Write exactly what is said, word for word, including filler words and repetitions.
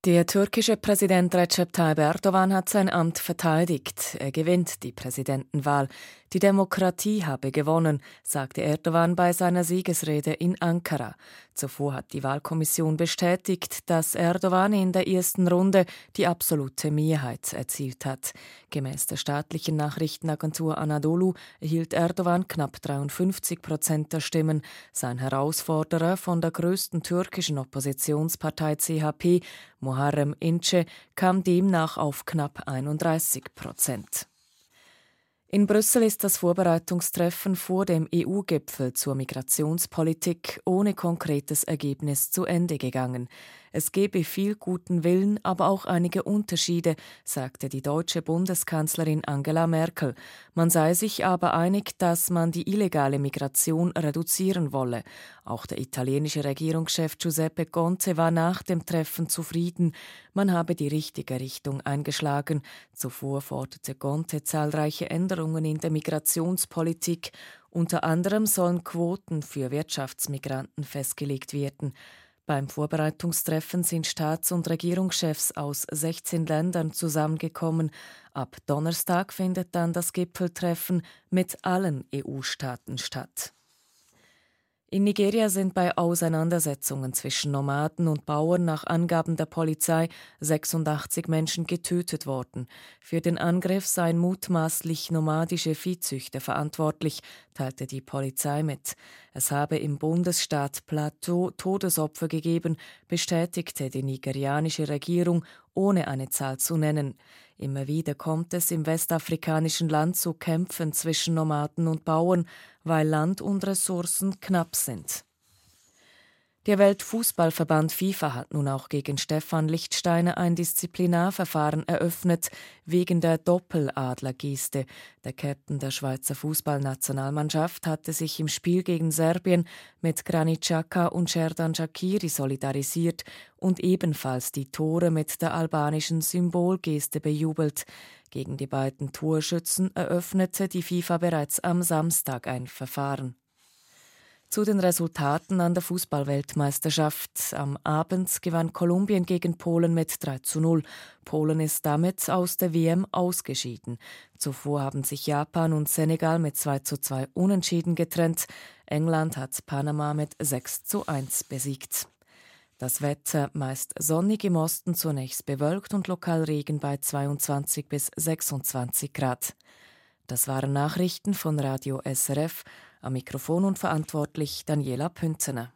Der türkische Präsident Recep Tayyip Erdogan hat sein Amt verteidigt. Er gewinnt die Präsidentenwahl. Die Demokratie habe gewonnen, sagte Erdogan bei seiner Siegesrede in Ankara. Zuvor hat die Wahlkommission bestätigt, dass Erdogan in der ersten Runde die absolute Mehrheit erzielt hat. Gemäß der staatlichen Nachrichtenagentur Anadolu erhielt Erdogan knapp dreiundfünfzig Prozent der Stimmen. Sein Herausforderer von der größten türkischen Oppositionspartei C H P, Muharrem İnce, kam demnach auf knapp einunddreißig Prozent. In Brüssel ist das Vorbereitungstreffen vor dem E U-Gipfel zur Migrationspolitik ohne konkretes Ergebnis zu Ende gegangen. Es gebe viel guten Willen, aber auch einige Unterschiede, sagte die deutsche Bundeskanzlerin Angela Merkel. Man sei sich aber einig, dass man die illegale Migration reduzieren wolle. Auch der italienische Regierungschef Giuseppe Conte war nach dem Treffen zufrieden. Man habe die richtige Richtung eingeschlagen. Zuvor forderte Conte zahlreiche Änderungen in der Migrationspolitik. Unter anderem sollen Quoten für Wirtschaftsmigranten festgelegt werden. Beim Vorbereitungstreffen sind Staats- und Regierungschefs aus sechzehn Ländern zusammengekommen. Ab Donnerstag findet dann das Gipfeltreffen mit allen E U-Staaten statt. In Nigeria sind bei Auseinandersetzungen zwischen Nomaden und Bauern nach Angaben der Polizei sechsundachtzig Menschen getötet worden. Für den Angriff seien mutmaßlich nomadische Viehzüchter verantwortlich, teilte die Polizei mit. Es habe im Bundesstaat Plateau Todesopfer gegeben, bestätigte die nigerianische Regierung, ohne eine Zahl zu nennen. Immer wieder kommt es im westafrikanischen Land zu Kämpfen zwischen Nomaden und Bauern, weil Land und Ressourcen knapp sind. Der Weltfußballverband FIFA hat nun auch gegen Stefan Lichtsteiner ein Disziplinarverfahren eröffnet, wegen der Doppeladlergeste. Der Captain der Schweizer Fußballnationalmannschaft hatte sich im Spiel gegen Serbien mit Granit Xhaka und Xherdan Shaqiri solidarisiert und ebenfalls die Tore mit der albanischen Symbolgeste bejubelt. Gegen die beiden Torschützen eröffnete die FIFA bereits am Samstag ein Verfahren. Zu den Resultaten an der Fußballweltmeisterschaft. Am Abend gewann Kolumbien gegen Polen mit drei zu null. Polen ist damit aus der W M ausgeschieden. Zuvor haben sich Japan und Senegal mit zwei zu zwei unentschieden getrennt. England hat Panama mit sechs zu eins besiegt. Das Wetter meist sonnig, im Osten zunächst bewölkt und lokal Regen bei zweiundzwanzig bis sechsundzwanzig Grad. Das waren Nachrichten von Radio S R F. Am Mikrofon und verantwortlich Daniela Pünzener.